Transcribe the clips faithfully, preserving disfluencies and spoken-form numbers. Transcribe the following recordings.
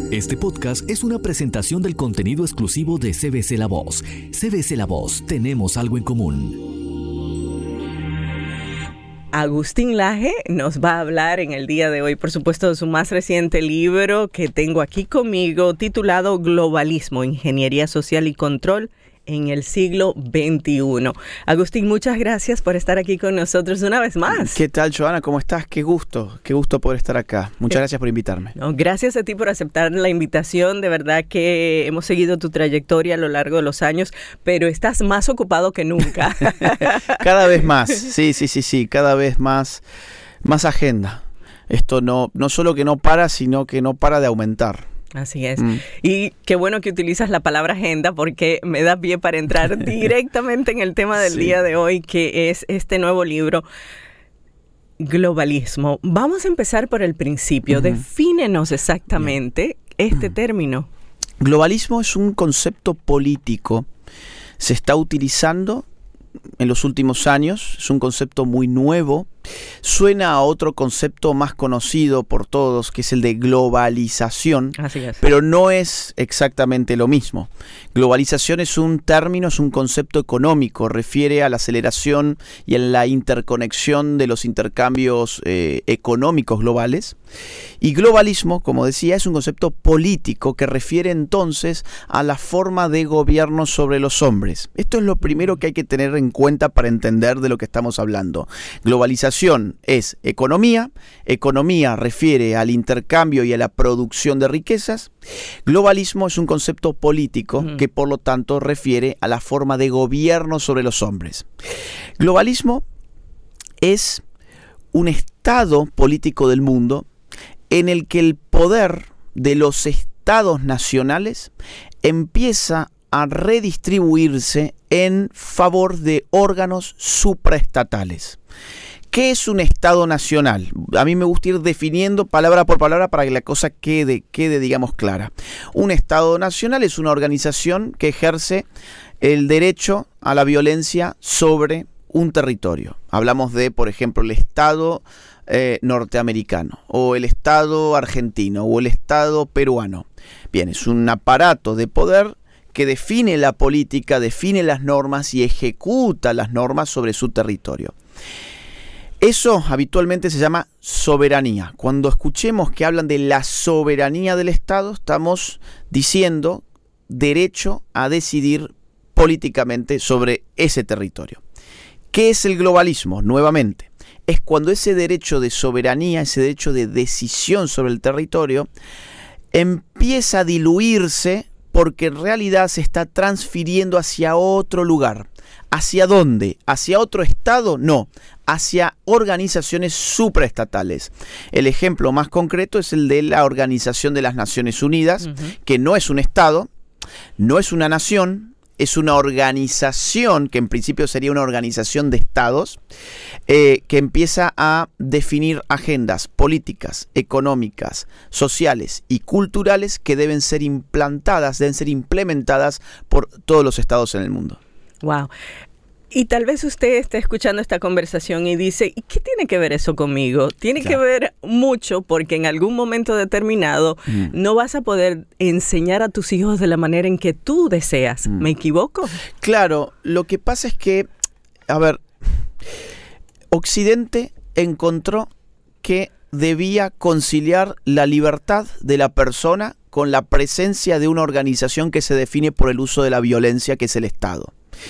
Este podcast es una presentación del contenido exclusivo de C B C La Voz. C B C La Voz, tenemos algo en común. Agustín Laje nos va a hablar en el día de hoy, por supuesto, de su más reciente libro que tengo aquí conmigo, titulado Globalismo, Ingeniería Social y Control en el siglo veintiuno. Agustín, muchas gracias por estar aquí con nosotros una vez más. ¿Qué tal, Joana? ¿Cómo estás? Qué gusto, qué gusto poder estar acá. Muchas gracias por invitarme. No, gracias a ti por aceptar la invitación. De verdad que hemos seguido tu trayectoria a lo largo de los años, pero estás más ocupado que nunca. Cada vez más, sí, sí, sí, sí, cada vez más, más agenda. Esto no, no solo que no para, sino que no para de aumentar. Así es. Mm. Y qué bueno que utilizas la palabra agenda porque me da pie para entrar directamente en el tema del sí. día de hoy, que es este nuevo libro, Globalismo. Vamos a empezar por el principio. Uh-huh. Defínenos exactamente Bien. este uh-huh. término. Globalismo es un concepto político. Se está utilizando en los últimos años. Es un concepto muy nuevo. Suena a otro concepto más conocido por todos, que es el de globalización, Así es. Pero no es exactamente lo mismo. Globalización es un término, es un concepto económico, refiere a la aceleración y a la interconexión de los intercambios eh, económicos globales. Y globalismo, como decía, es un concepto político que refiere entonces a la forma de gobierno sobre los hombres. Esto es lo primero que hay que tener en cuenta para entender de lo que estamos hablando. Globalización es economía, economía refiere al intercambio y a la producción de riquezas. Globalismo es un concepto político uh-huh. que por lo tanto refiere a la forma de gobierno sobre los hombres. Globalismo es un estado político del mundo en el que el poder de los estados nacionales empieza a redistribuirse en favor de órganos supraestatales. ¿Qué es un Estado nacional? A mí me gusta ir definiendo palabra por palabra para que la cosa quede, quede, digamos, clara. Un Estado nacional es una organización que ejerce el derecho a la violencia sobre un territorio. Hablamos de, por ejemplo, el Estado eh, norteamericano, o el Estado argentino, o el Estado peruano. Bien, es un aparato de poder que define la política, define las normas y ejecuta las normas sobre su territorio. Eso habitualmente se llama soberanía. Cuando escuchemos que hablan de la soberanía del Estado, estamos diciendo derecho a decidir políticamente sobre ese territorio. ¿Qué es el globalismo? Nuevamente, es cuando ese derecho de soberanía, ese derecho de decisión sobre el territorio, empieza a diluirse porque en realidad se está transfiriendo hacia otro lugar. ¿Hacia dónde? ¿Hacia otro estado? No, hacia organizaciones supraestatales. El ejemplo más concreto es el de la Organización de las Naciones Unidas, uh-huh. que no es un estado, no es una nación, es una organización, que en principio sería una organización de estados, eh, que empieza a definir agendas políticas, económicas, sociales y culturales que deben ser implantadas, deben ser implementadas por todos los estados en el mundo. Wow. Y tal vez usted esté escuchando esta conversación y dice, ¿y qué tiene que ver eso conmigo? Tiene claro. que ver mucho porque en algún momento determinado mm. no vas a poder enseñar a tus hijos de la manera en que tú deseas. Mm. ¿Me equivoco? Claro, lo que pasa es que, a ver, Occidente encontró que debía conciliar la libertad de la persona con la presencia de una organización que se define por el uso de la violencia, que es el Estado.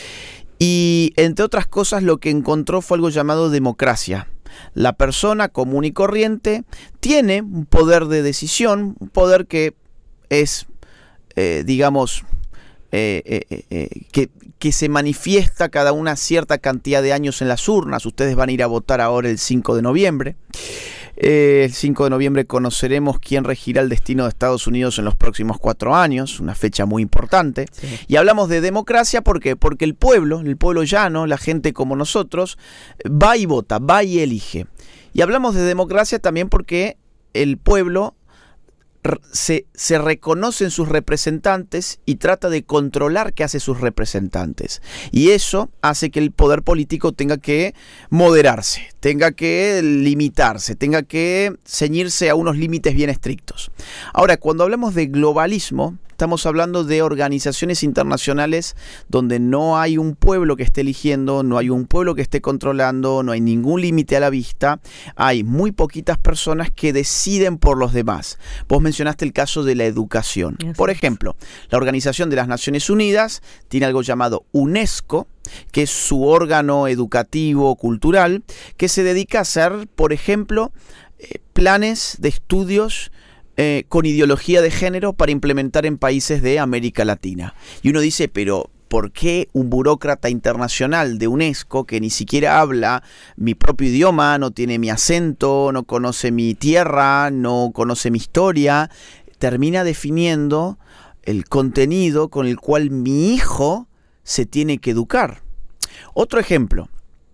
Y entre otras cosas lo que encontró fue algo llamado democracia. La persona común y corriente tiene un poder de decisión, un poder que es, eh, digamos, eh, eh, eh, que, que se manifiesta cada una cierta cantidad de años en las urnas. Ustedes van a ir a votar ahora el cinco de noviembre. Eh, el cinco de noviembre conoceremos quién regirá el destino de Estados Unidos en los próximos cuatro años, una fecha muy importante. Sí. Y hablamos de democracia, ¿por qué? Porque el pueblo, el pueblo llano, la gente como nosotros, va y vota, va y elige. Y hablamos de democracia también porque el pueblo Se, se reconocen sus representantes y trata de controlar qué hacen sus representantes. Y eso hace que el poder político tenga que moderarse, tenga que limitarse, tenga que ceñirse a unos límites bien estrictos. Ahora, cuando hablamos de globalismo, estamos hablando de organizaciones internacionales donde no hay un pueblo que esté eligiendo, no hay un pueblo que esté controlando, no hay ningún límite a la vista, hay muy poquitas personas que deciden por los demás. Vos mencionaste el caso de la educación. Por ejemplo, la Organización de las Naciones Unidas tiene algo llamado UNESCO, que es su órgano educativo, cultural, que se dedica a hacer, por ejemplo, eh, planes de estudios Eh, con ideología de género para implementar en países de América Latina. Y uno dice, pero ¿por qué un burócrata internacional de UNESCO que ni siquiera habla mi propio idioma, no tiene mi acento, no conoce mi tierra, no conoce mi historia, termina definiendo el contenido con el cual mi hijo se tiene que educar? Otro ejemplo,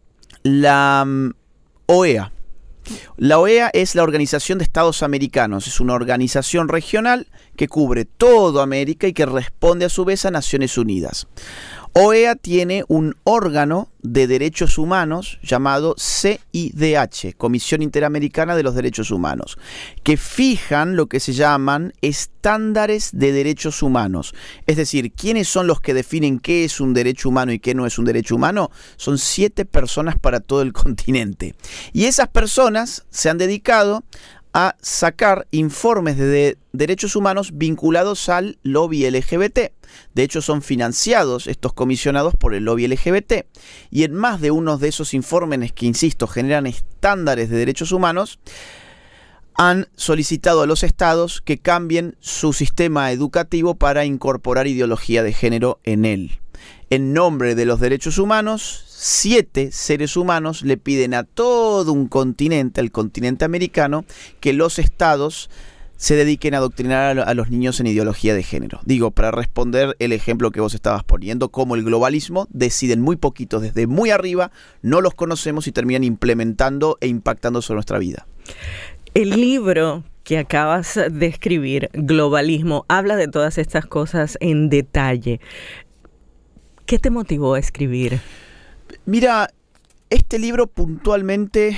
la um, O E A. La O E A es la Organización de Estados Americanos, es una organización regional que cubre toda América y que responde a su vez a Naciones Unidas. O E A tiene un órgano de derechos humanos llamado C I D H, Comisión Interamericana de los Derechos Humanos, que fijan lo que se llaman estándares de derechos humanos. Es decir, ¿quiénes son los que definen qué es un derecho humano y qué no es un derecho humano? Son siete personas para todo el continente. Y esas personas se han dedicado a sacar informes de, de derechos humanos vinculados al lobby L G B T. De hecho, son financiados estos comisionados por el lobby L G B T. Y en más de uno de esos informes que, insisto, generan estándares de derechos humanos, han solicitado a los estados que cambien su sistema educativo para incorporar ideología de género en él. En nombre de los derechos humanos, siete seres humanos le piden a todo un continente, al continente americano, que los estados se dediquen a adoctrinar a los niños en ideología de género. Digo, para responder el ejemplo que vos estabas poniendo, como el globalismo, deciden muy poquitos desde muy arriba, no los conocemos y terminan implementando e impactando sobre nuestra vida. El libro que acabas de escribir, Globalismo, habla de todas estas cosas en detalle. ¿Qué te motivó a escribir? Mira, este libro puntualmente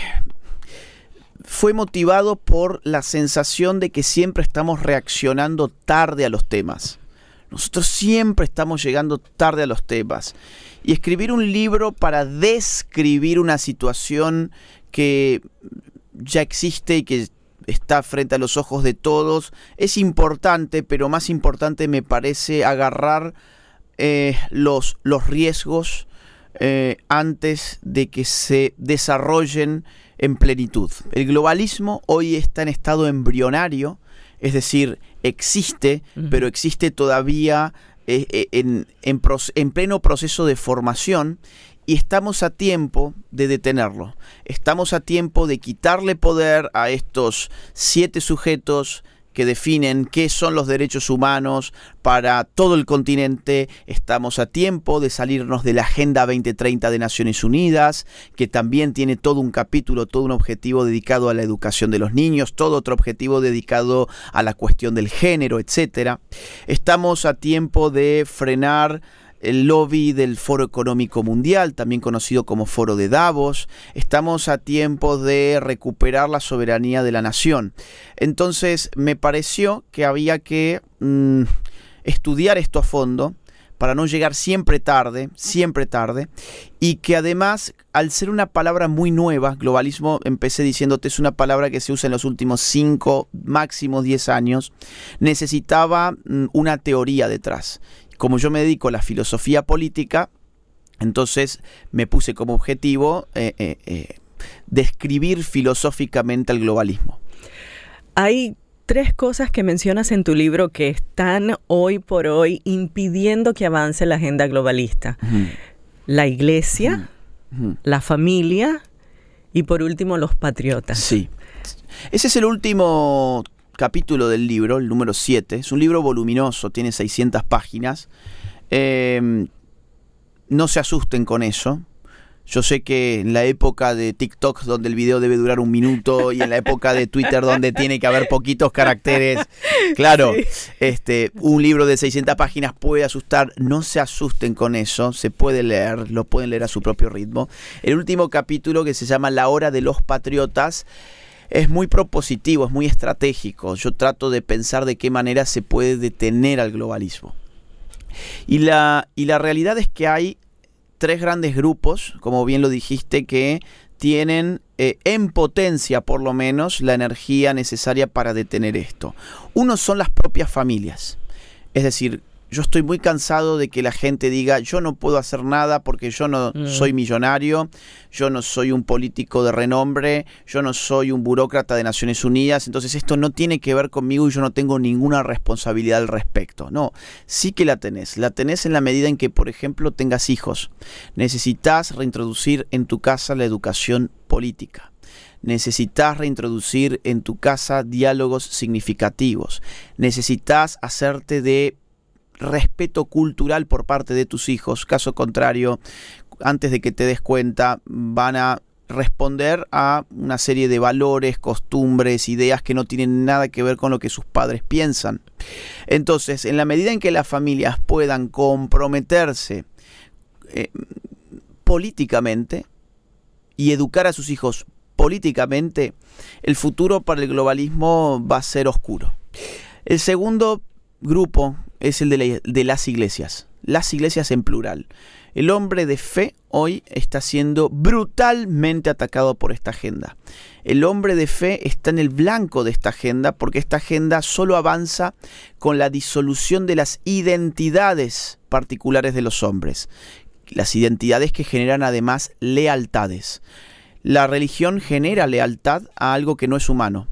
fue motivado por la sensación de que siempre estamos reaccionando tarde a los temas. Nosotros siempre estamos llegando tarde a los temas. Y escribir un libro para describir una situación que ya existe y que está frente a los ojos de todos es importante, pero más importante me parece agarrar eh, los, los riesgos eh, antes de que se desarrollen en plenitud. El globalismo hoy está en estado embrionario, es decir, existe, uh-huh. pero existe todavía eh, en, en, en pleno proceso de formación, y estamos a tiempo de detenerlo. Estamos a tiempo de quitarle poder a estos siete sujetos que definen qué son los derechos humanos para todo el continente. Estamos a tiempo de salirnos de la Agenda veinte treinta de Naciones Unidas, que también tiene todo un capítulo, todo un objetivo dedicado a la educación de los niños, todo otro objetivo dedicado a la cuestión del género, etcétera. Estamos a tiempo de frenar el lobby del Foro Económico Mundial, también conocido como Foro de Davos. Estamos a tiempo de recuperar la soberanía de la nación. Entonces me pareció que había que mmm, estudiar esto a fondo para no llegar siempre tarde, siempre tarde, y que además, al ser una palabra muy nueva, globalismo, empecé diciéndote, es una palabra que se usa en los últimos cinco, máximo diez años, necesitaba mmm, una teoría detrás. Como yo me dedico a la filosofía política, entonces me puse como objetivo eh, eh, eh, describir filosóficamente el globalismo. Hay tres cosas que mencionas en tu libro que están hoy por hoy impidiendo que avance la agenda globalista. Uh-huh. La iglesia, uh-huh. la familia y por último los patriotas. Sí. Ese es el último capítulo del libro, el número siete. Es un libro voluminoso, tiene seiscientas páginas. Eh, no se asusten con eso. Yo sé que en la época de TikTok, donde el video debe durar un minuto, y en la época de Twitter, donde tiene que haber poquitos caracteres, claro, sí. este, un libro de seiscientas páginas puede asustar. No se asusten con eso, se puede leer, lo pueden leer a su propio ritmo. El último capítulo, que se llama La Hora de los Patriotas, es muy propositivo, es muy estratégico. Yo trato de pensar de qué manera se puede detener al globalismo. Y la, y la realidad es que hay tres grandes grupos, como bien lo dijiste, que tienen eh, en potencia por lo menos la energía necesaria para detener esto. Uno son las propias familias. Es decir, yo estoy muy cansado de que la gente diga, yo no puedo hacer nada porque yo no mm. soy millonario, yo no soy un político de renombre, yo no soy un burócrata de Naciones Unidas, entonces esto no tiene que ver conmigo y yo no tengo ninguna responsabilidad al respecto. No, sí que la tenés. La tenés en la medida en que, por ejemplo, tengas hijos. Necesitas reintroducir en tu casa la educación política. Necesitas reintroducir en tu casa diálogos significativos. Necesitas hacerte de respeto cultural por parte de tus hijos. Caso contrario, antes de que te des cuenta, van a responder a una serie de valores, costumbres, ideas que no tienen nada que ver con lo que sus padres piensan. Entonces, en la medida en que las familias puedan comprometerse eh, políticamente y educar a sus hijos políticamente, el futuro para el globalismo va a ser oscuro. El segundo grupo es el de, la, de las iglesias, las iglesias en plural. El hombre de fe hoy está siendo brutalmente atacado por esta agenda. El hombre de fe está en el blanco de esta agenda porque esta agenda solo avanza con la disolución de las identidades particulares de los hombres. Las identidades que generan además lealtades. La religión genera lealtad a algo que no es humano,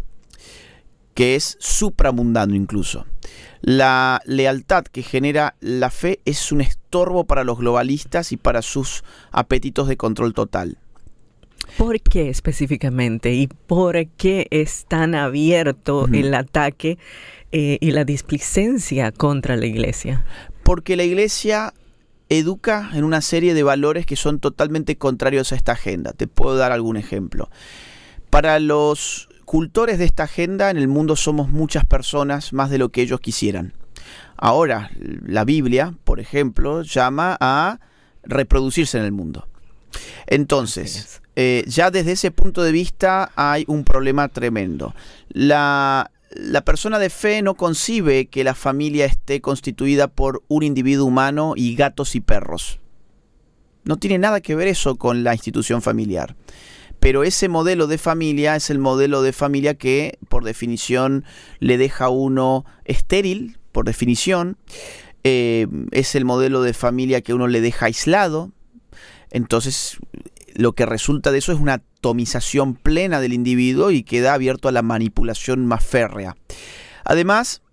que es supramundano incluso. La lealtad que genera la fe es un estorbo para los globalistas y para sus apetitos de control total. ¿Por qué específicamente? ¿Y por qué es tan abierto uh-huh. el ataque eh, y la displicencia contra la iglesia? Porque la iglesia educa en una serie de valores que son totalmente contrarios a esta agenda. Te puedo dar algún ejemplo. Para los cultores de esta agenda, en el mundo somos muchas personas, más de lo que ellos quisieran. Ahora, la Biblia, por ejemplo, llama a reproducirse en el mundo. Entonces, eh, ya desde ese punto de vista hay un problema tremendo. La, la persona de fe no concibe que la familia esté constituida por un individuo humano y gatos y perros. No tiene nada que ver eso con la institución familiar. Pero ese modelo de familia es el modelo de familia que, por definición, le deja a uno estéril, por definición. Eh, es el modelo de familia que uno le deja aislado. Entonces, lo que resulta de eso es una atomización plena del individuo y queda abierto a la manipulación más férrea. Además,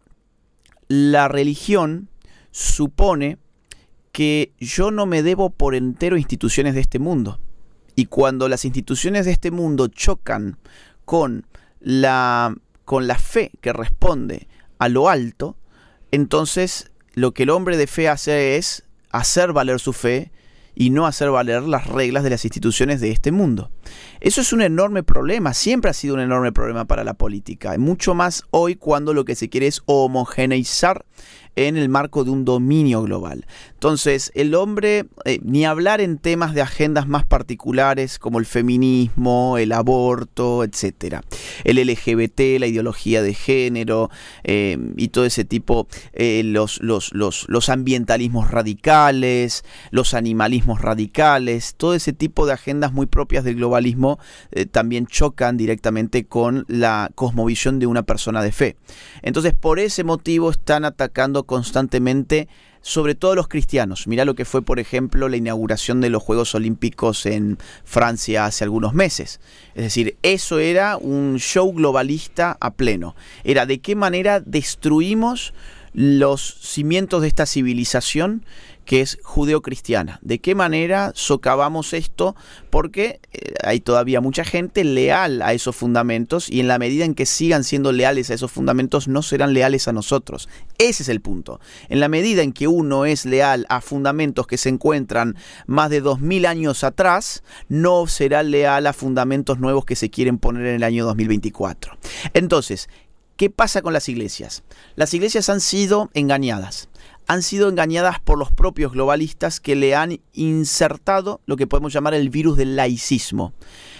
la religión supone que yo no me debo por entero a instituciones de este mundo. Y cuando las instituciones de este mundo chocan con la, con la fe que responde a lo alto, entonces lo que el hombre de fe hace es hacer valer su fe y no hacer valer las reglas de las instituciones de este mundo. Eso es un enorme problema, siempre ha sido un enorme problema para la política, mucho más hoy cuando lo que se quiere es homogeneizar en el marco de un dominio global. Entonces, el hombre, eh, ni hablar en temas de agendas más particulares como el feminismo, el aborto, etcétera. El L G B T, la ideología de género eh, y todo ese tipo, eh, los, los, los, los ambientalismos radicales, los animalismos radicales, todo ese tipo de agendas muy propias del globalismo eh, también chocan directamente con la cosmovisión de una persona de fe. Entonces, por ese motivo están atacando constantemente, sobre todo los cristianos. Mirá lo que fue, por ejemplo, la inauguración de los Juegos Olímpicos en Francia hace algunos meses. Es decir, eso era un show globalista a pleno. Era de qué manera destruimos los cimientos de esta civilización que es judeocristiana. ¿De qué manera socavamos esto? Porque eh, hay todavía mucha gente leal a esos fundamentos y en la medida en que sigan siendo leales a esos fundamentos no serán leales a nosotros. Ese es el punto. En la medida en que uno es leal a fundamentos que se encuentran más de dos mil años atrás, no será leal a fundamentos nuevos que se quieren poner en el año dos mil veinticuatro. Entonces, ¿qué pasa con las iglesias? Las iglesias han sido engañadas. Han sido engañadas por los propios globalistas que le han insertado lo que podemos llamar el virus del laicismo.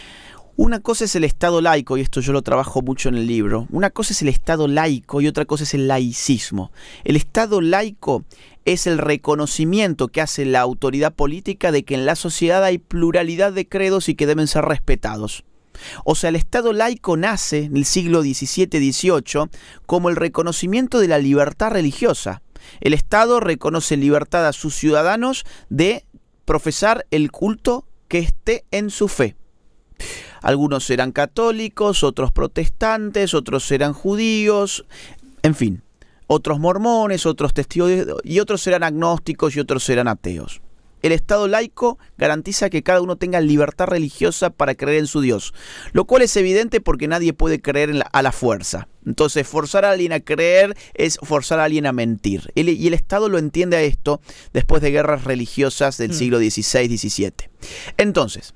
Una cosa es el Estado laico, y esto yo lo trabajo mucho en el libro. Una cosa es el Estado laico y otra cosa es el laicismo. El Estado laico es el reconocimiento que hace la autoridad política de que en la sociedad hay pluralidad de credos y que deben ser respetados. O sea, el Estado laico nace en el siglo diecisiete dieciocho como el reconocimiento de la libertad religiosa. El Estado reconoce libertad a sus ciudadanos de profesar el culto que esté en su fe. Algunos serán católicos, otros protestantes, otros serán judíos, en fin, otros mormones, otros testigos de, y otros serán agnósticos y otros serán ateos. El Estado laico garantiza que cada uno tenga libertad religiosa para creer en su Dios, lo cual es evidente porque nadie puede creer en la, a la fuerza. Entonces, forzar a alguien a creer es forzar a alguien a mentir. El, y el Estado lo entiende a esto después de guerras religiosas del siglo dieciséis diecisiete. Entonces,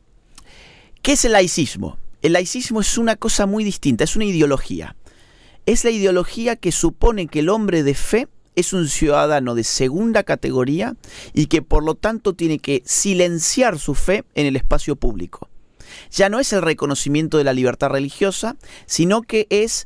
¿qué es el laicismo? El laicismo es una cosa muy distinta, es una ideología. Es la ideología que supone que el hombre de fe es un ciudadano de segunda categoría y que por lo tanto tiene que silenciar su fe en el espacio público. Ya no es el reconocimiento de la libertad religiosa, sino que es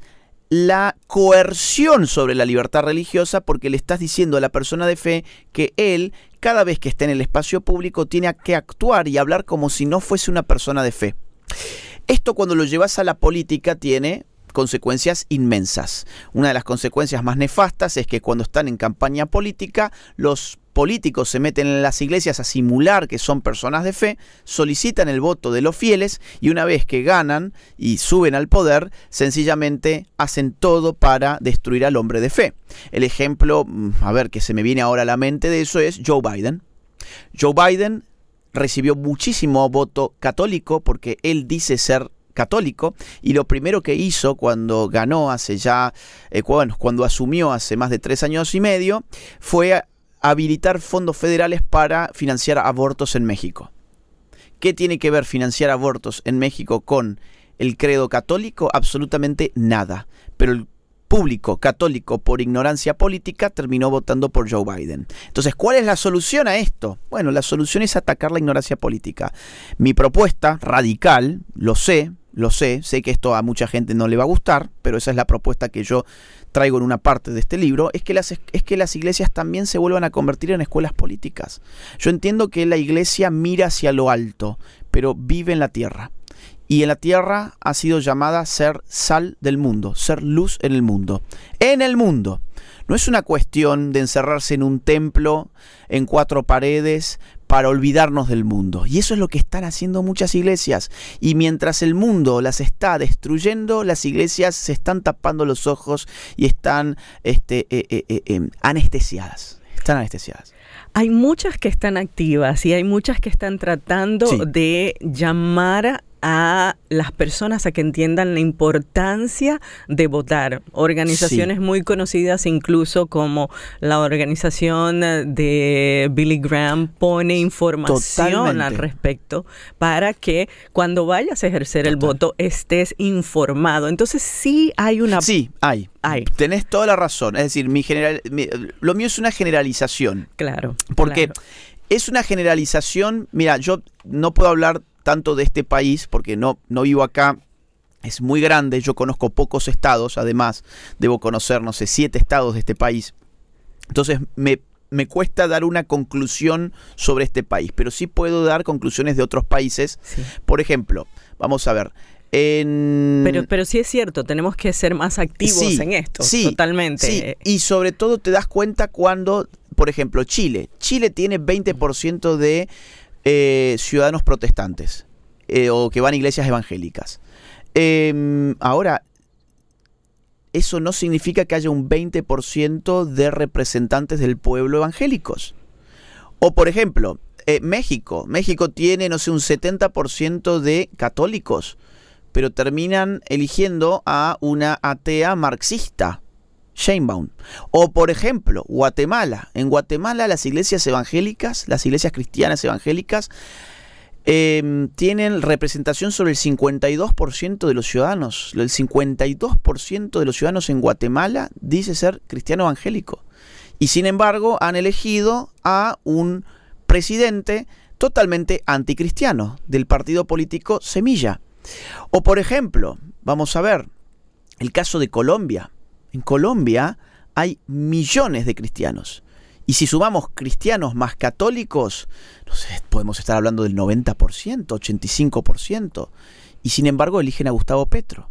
la coerción sobre la libertad religiosa, porque le estás diciendo a la persona de fe que él, cada vez que esté en el espacio público, tiene que actuar y hablar como si no fuese una persona de fe. Esto, cuando lo llevas a la política, tiene consecuencias inmensas. Una de las consecuencias más nefastas es que cuando están en campaña política, los políticos se meten en las iglesias a simular que son personas de fe, solicitan el voto de los fieles y una vez que ganan y suben al poder, sencillamente hacen todo para destruir al hombre de fe. El ejemplo, a ver, que se me viene ahora a la mente de eso es Joe Biden. Joe Biden recibió muchísimo voto católico porque él dice ser católico, y lo primero que hizo cuando ganó hace ya, eh, bueno, cuando asumió hace más de tres años y medio, fue habilitar fondos federales para financiar abortos en México. ¿Qué tiene que ver financiar abortos en México con el credo católico? Absolutamente nada. Pero el público católico, por ignorancia política, terminó votando por Joe Biden. Entonces, ¿cuál es la solución a esto? Bueno, la solución es atacar la ignorancia política. Mi propuesta radical, lo sé, lo sé, sé que esto a mucha gente no le va a gustar, pero esa es la propuesta que yo traigo en una parte de este libro, es que las, es que las iglesias también se vuelvan a convertir en escuelas políticas. Yo entiendo que la iglesia mira hacia lo alto, pero vive en la tierra. Y en la tierra ha sido llamada a ser sal del mundo, ser luz en el mundo. En el mundo. No es una cuestión de encerrarse en un templo, en cuatro paredes, para olvidarnos del mundo. Y eso es lo que están haciendo muchas iglesias. Y mientras el mundo las está destruyendo, las iglesias se están tapando los ojos y están este, eh, eh, eh, eh, anestesiadas. Están anestesiadas. Hay muchas que están activas y hay muchas que están tratando sí. de llamar a las personas a que entiendan la importancia de votar. Organizaciones sí. muy conocidas, incluso como la organización de Billy Graham, pone información Totalmente. al respecto para que cuando vayas a ejercer Total. el voto estés informado. Entonces sí hay una... Sí, hay. Hay. Tenés toda la razón. Es decir, mi general, mi, lo mío es una generalización. Claro. Porque claro. es una generalización. Mira, yo no puedo hablar tanto de este país porque no, no vivo acá, es muy grande, yo conozco pocos estados, además debo conocer, no sé, siete estados de este país, entonces me, me cuesta dar una conclusión sobre este país, pero sí puedo dar conclusiones de otros países. Sí. Por ejemplo, vamos a ver, en... Pero, pero sí es cierto, tenemos que ser más activos sí, en esto, sí, totalmente. Sí. Y sobre todo te das cuenta cuando, por ejemplo, Chile, Chile tiene veinte por ciento de Eh, ciudadanos protestantes eh, o que van a iglesias evangélicas. Eh, ahora, eso no significa que haya un veinte por ciento de representantes del pueblo evangélicos. O por ejemplo, eh, México. México tiene, no sé, un setenta por ciento de católicos, pero terminan eligiendo a una atea marxista, Sheinbaum. O por ejemplo, Guatemala. En Guatemala las iglesias evangélicas, las iglesias cristianas evangélicas, eh, tienen representación sobre el cincuenta y dos por ciento de los ciudadanos. El cincuenta y dos por ciento de los ciudadanos en Guatemala dice ser cristiano evangélico. Y sin embargo han elegido a un presidente totalmente anticristiano del partido político Semilla. O por ejemplo, vamos a ver el caso de Colombia. En Colombia hay millones de cristianos. Y si sumamos cristianos más católicos, no sé, podemos estar hablando del noventa por ciento, ochenta y cinco por ciento. Y sin embargo eligen a Gustavo Petro.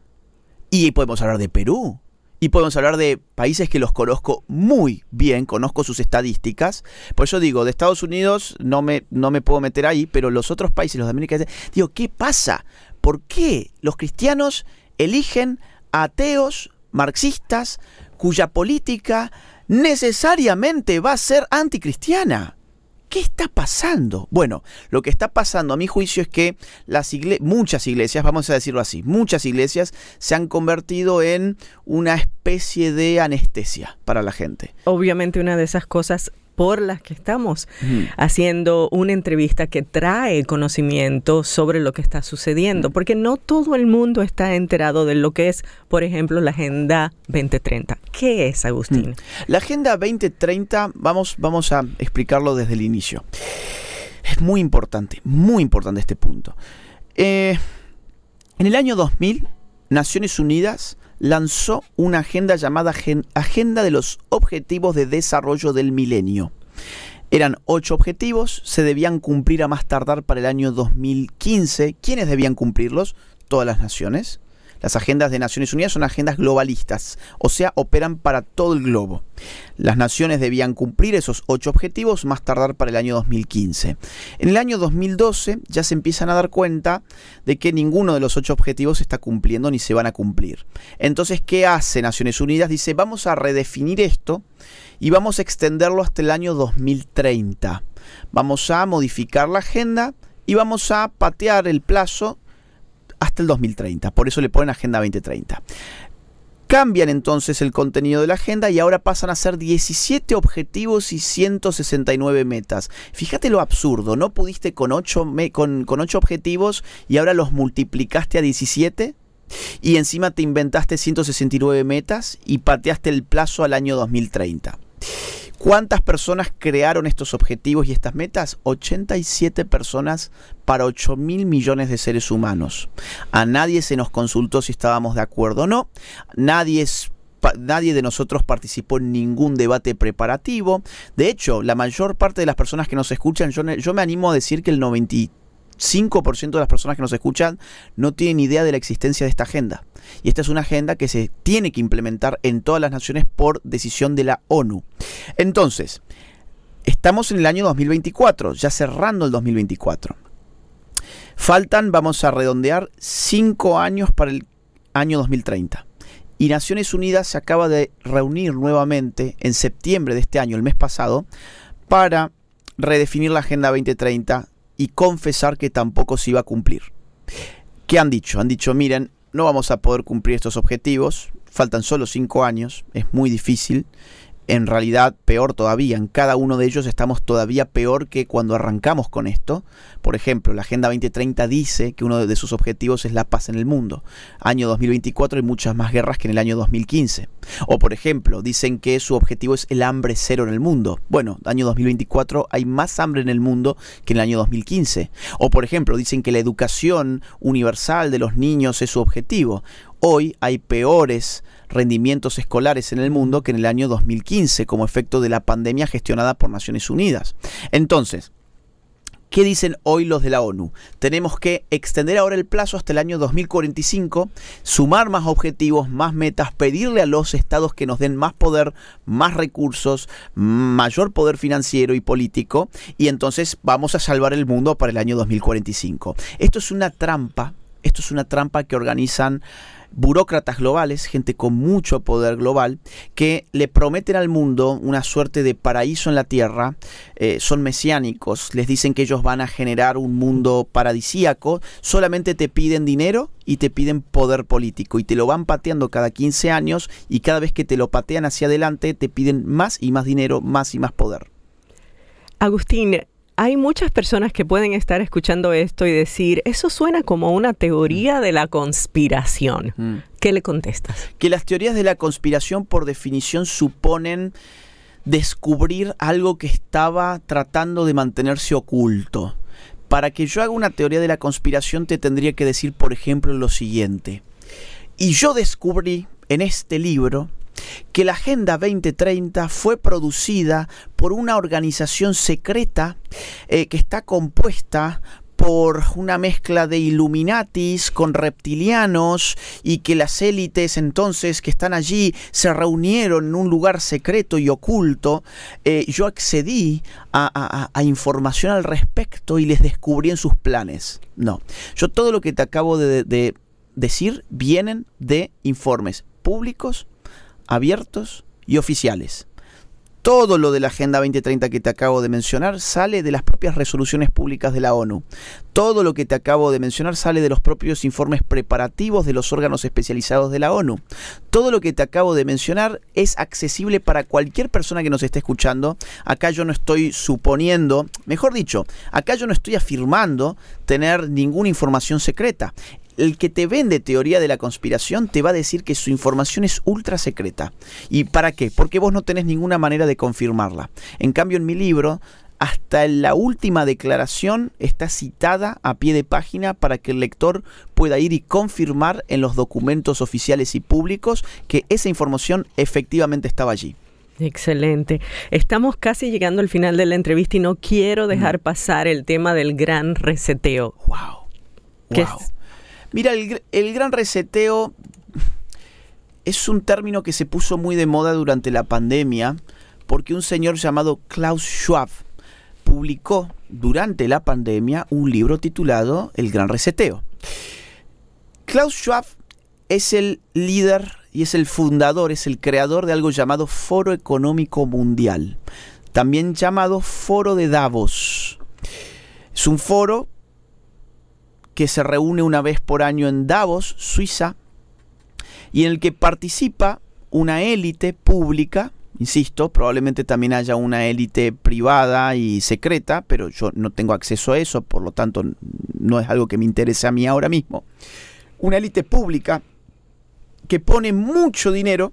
Y podemos hablar de Perú. Y podemos hablar de países que los conozco muy bien, conozco sus estadísticas. Por eso digo, de Estados Unidos no me, no me puedo meter ahí, pero los otros países, los de América Latina, digo, ¿qué pasa? ¿Por qué los cristianos eligen a ateos marxistas cuya política necesariamente va a ser anticristiana? ¿Qué está pasando? Bueno, lo que está pasando a mi juicio es que las igle- muchas iglesias, vamos a decirlo así, muchas iglesias se han convertido en una especie de anestesia para la gente. Obviamente una de esas cosas por las que estamos uh-huh. haciendo una entrevista que trae conocimiento sobre lo que está sucediendo, uh-huh. porque no todo el mundo está enterado de lo que es, por ejemplo, la Agenda veinte treinta. ¿Qué es, Agustín? Uh-huh. La Agenda veinte treinta, vamos, vamos a explicarlo desde el inicio. Es muy importante, muy importante este punto. Eh, en el año dos mil, Naciones Unidas lanzó una agenda llamada Agenda de los Objetivos de Desarrollo del Milenio. Eran ocho objetivos, se debían cumplir a más tardar para el año dos mil quince. ¿Quiénes debían cumplirlos? Todas las naciones. Las agendas de Naciones Unidas son agendas globalistas, o sea, operan para todo el globo. Las naciones debían cumplir esos ocho objetivos más tardar para el año dos mil quince. En el año dos mil doce ya se empiezan a dar cuenta de que ninguno de los ocho objetivos se está cumpliendo ni se van a cumplir. Entonces, ¿qué hace Naciones Unidas? Dice, vamos a redefinir esto y vamos a extenderlo hasta el año dos mil treinta. Vamos a modificar la agenda y vamos a patear el plazo hasta el dos mil treinta, por eso le ponen Agenda veinte treinta. Cambian entonces el contenido de la agenda y ahora pasan a ser diecisiete objetivos y ciento sesenta y nueve metas. Fíjate lo absurdo, ¿no pudiste con ocho, me, con, con ocho objetivos y ahora los multiplicaste a diecisiete? Y encima te inventaste ciento sesenta y nueve metas y pateaste el plazo al año dos mil treinta. ¿Cuántas personas crearon estos objetivos y estas metas? ochenta y siete personas para ocho mil millones de seres humanos. A nadie se nos consultó si estábamos de acuerdo o no. Nadie es Nadie de nosotros participó en ningún debate preparativo. De hecho, la mayor parte de las personas que nos escuchan, yo, yo me animo a decir que el noventa y cinco por ciento de las personas que nos escuchan no tienen idea de la existencia de esta agenda. Y esta es una agenda que se tiene que implementar en todas las naciones por decisión de la ONU. Entonces, estamos en el año dos mil veinticuatro, ya cerrando el dos mil veinticuatro. Faltan, vamos a redondear, cinco años para el año dos mil treinta. Y Naciones Unidas se acaba de reunir nuevamente en septiembre de este año, el mes pasado, para redefinir la Agenda veinte treinta y confesar que tampoco se iba a cumplir. ¿Qué han dicho? Han dicho, miren, no vamos a poder cumplir estos objetivos, faltan solo cinco años, es muy difícil. En realidad, peor todavía, en cada uno de ellos estamos todavía peor que cuando arrancamos con esto. Por ejemplo, la Agenda veinte treinta dice que uno de sus objetivos es la paz en el mundo. Año dos mil veinticuatro hay muchas más guerras que en el año dos mil quince. O por ejemplo, dicen que su objetivo es el hambre cero en el mundo. Bueno, año dos mil veinticuatro hay más hambre en el mundo que en el año dos mil quince. O por ejemplo, dicen que la educación universal de los niños es su objetivo. Hoy hay peores rendimientos escolares en el mundo que en el año dos mil quince como efecto de la pandemia gestionada por Naciones Unidas. Entonces, ¿qué dicen hoy los de la ONU? Tenemos que extender ahora el plazo hasta el año dos mil cuarenta y cinco, sumar más objetivos, más metas, pedirle a los estados que nos den más poder, más recursos, mayor poder financiero y político, y entonces vamos a salvar el mundo para el año dos mil cuarenta y cinco. Esto es una trampa, esto es una trampa que organizan burócratas globales, gente con mucho poder global, que le prometen al mundo una suerte de paraíso en la tierra, eh, son mesiánicos, les dicen que ellos van a generar un mundo paradisíaco, solamente te piden dinero y te piden poder político y te lo van pateando cada quince años y cada vez que te lo patean hacia adelante te piden más y más dinero, más y más poder. Agustín, hay muchas personas que pueden estar escuchando esto y decir, eso suena como una teoría de la conspiración. Mm. ¿Qué le contestas? Que las teorías de la conspiración, por definición, suponen descubrir algo que estaba tratando de mantenerse oculto. Para que yo haga una teoría de la conspiración, te tendría que decir, por ejemplo, lo siguiente. Y yo descubrí en este libro que la Agenda veinte treinta fue producida por una organización secreta eh, que está compuesta por una mezcla de Illuminatis con reptilianos y que las élites entonces que están allí se reunieron en un lugar secreto y oculto. Eh, yo accedí a, a, a información al respecto y les descubrí en sus planes. No, yo todo lo que te acabo de, de decir vienen de informes públicos, abiertos y oficiales. Todo lo de la Agenda veinte treinta que te acabo de mencionar sale de las propias resoluciones públicas de la ONU. Todo lo que te acabo de mencionar sale de los propios informes preparativos de los órganos especializados de la ONU. Todo lo que te acabo de mencionar es accesible para cualquier persona que nos esté escuchando. Acá yo no estoy suponiendo, mejor dicho, acá yo no estoy afirmando tener ninguna información secreta. El que te vende teoría de la conspiración te va a decir que su información es ultra secreta. ¿Y para qué? Porque vos no tenés ninguna manera de confirmarla. En cambio, en mi libro, hasta la última declaración está citada a pie de página para que el lector pueda ir y confirmar en los documentos oficiales y públicos que esa información efectivamente estaba allí. Excelente. Estamos casi llegando al final de la entrevista y no quiero dejar mm. pasar el tema del gran reseteo. ¡Wow! ¿Qué wow. es? Mira, el, el gran reseteo es un término que se puso muy de moda durante la pandemia porque un señor llamado Klaus Schwab publicó durante la pandemia un libro titulado El Gran Reseteo. Klaus Schwab es el líder y es el fundador, es el creador de algo llamado Foro Económico Mundial, también llamado Foro de Davos. Es un foro que se reúne una vez por año en Davos, Suiza, y en el que participa una élite pública, insisto, probablemente también haya una élite privada y secreta, pero yo no tengo acceso a eso, por lo tanto no es algo que me interese a mí ahora mismo. Una élite pública que pone mucho dinero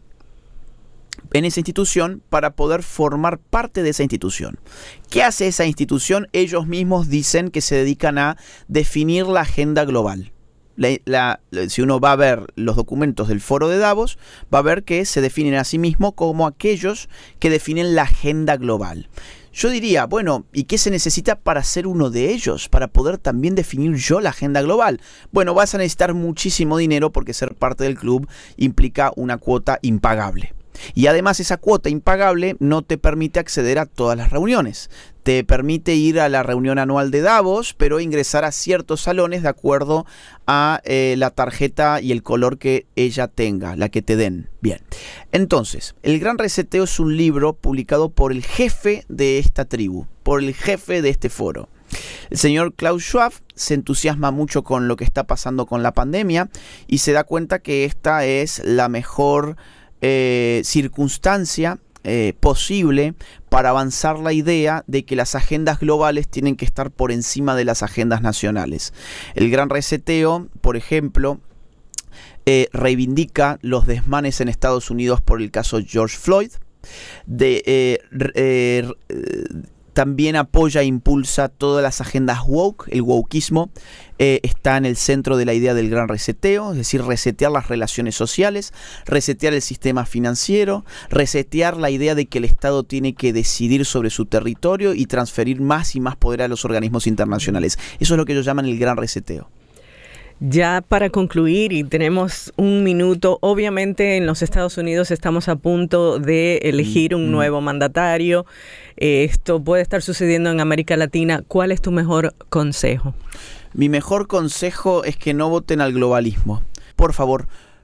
en esa institución para poder formar parte de esa institución. ¿Qué hace esa institución? Ellos mismos dicen que se dedican a definir la agenda global. La, la, si uno va a ver los documentos del Foro de Davos, va a ver que se definen a sí mismos como aquellos que definen la agenda global. Yo diría, bueno, ¿y qué se necesita para ser uno de ellos? Para poder también definir yo la agenda global. Bueno, vas a necesitar muchísimo dinero porque ser parte del club implica una cuota impagable. Y además esa cuota impagable no te permite acceder a todas las reuniones. Te permite ir a la reunión anual de Davos, pero ingresar a ciertos salones de acuerdo a eh, la tarjeta y el color que ella tenga, la que te den. Bien, entonces, El Gran Reseteo es un libro publicado por el jefe de esta tribu, por el jefe de este foro. El señor Klaus Schwab se entusiasma mucho con lo que está pasando con la pandemia y se da cuenta que esta es la mejor Eh, circunstancia eh, posible para avanzar la idea de que las agendas globales tienen que estar por encima de las agendas nacionales. El Gran Reseteo, por ejemplo, eh, reivindica los desmanes en Estados Unidos por el caso George Floyd, de, eh, eh, eh, también apoya e impulsa todas las agendas woke. El wokeismo eh, está en el centro de la idea del gran reseteo, es decir, resetear las relaciones sociales, resetear el sistema financiero, resetear la idea de que el Estado tiene que decidir sobre su territorio y transferir más y más poder a los organismos internacionales. Eso es lo que ellos llaman el gran reseteo. Ya para concluir, y tenemos un minuto, obviamente en los Estados Unidos estamos a punto de elegir un nuevo mandatario. Eh, esto puede estar sucediendo en América Latina. ¿Cuál es tu mejor consejo? Mi mejor consejo es que no voten al globalismo. Por favor,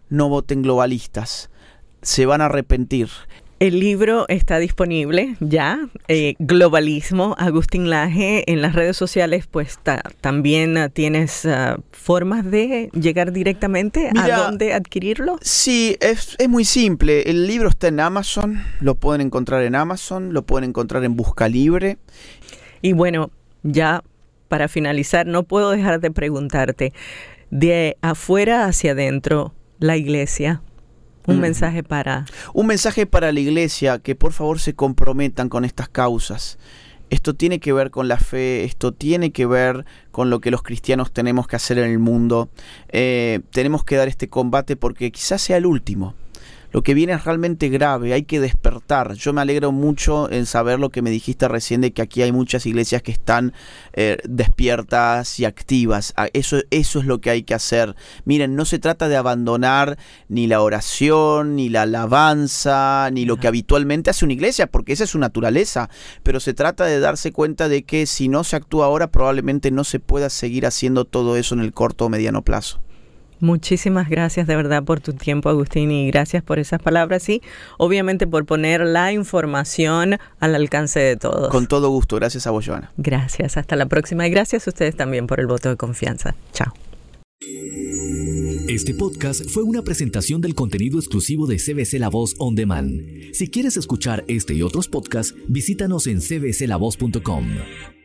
no voten globalistas, se van a arrepentir. El libro está disponible ya, eh, Globalismo, Agustín Laje. En las redes sociales, pues ta, también uh, tienes uh, formas de llegar directamente. Mira, a dónde adquirirlo. Sí, es, es muy simple. El libro está en Amazon, lo pueden encontrar en Amazon, lo pueden encontrar en Busca Libre. Y bueno, ya para finalizar, no puedo dejar de preguntarte, de afuera hacia adentro, la iglesia. Un mensaje para... Un mensaje para la iglesia, que por favor se comprometan con estas causas. Esto tiene que ver con la fe, esto tiene que ver con lo que los cristianos tenemos que hacer en el mundo. Eh, tenemos que dar este combate porque quizás sea el último. Lo que viene es realmente grave, hay que despertar. Yo me alegro mucho en saber lo que me dijiste recién de que aquí hay muchas iglesias que están eh, despiertas y activas. Eso, eso es lo que hay que hacer. Miren, no se trata de abandonar ni la oración, ni la alabanza, ni lo que habitualmente hace una iglesia, porque esa es su naturaleza. Pero se trata de darse cuenta de que si no se actúa ahora, probablemente no se pueda seguir haciendo todo eso en el corto o mediano plazo. Muchísimas gracias de verdad por tu tiempo, Agustín, y gracias por esas palabras y obviamente por poner la información al alcance de todos. Con todo gusto. Gracias a vos, Joana. Gracias. Hasta la próxima y gracias a ustedes también por el voto de confianza. Chao. Este podcast fue una presentación del contenido exclusivo de C B C La Voz On Demand. Si quieres escuchar este y otros podcasts, visítanos en c b c la voz punto com.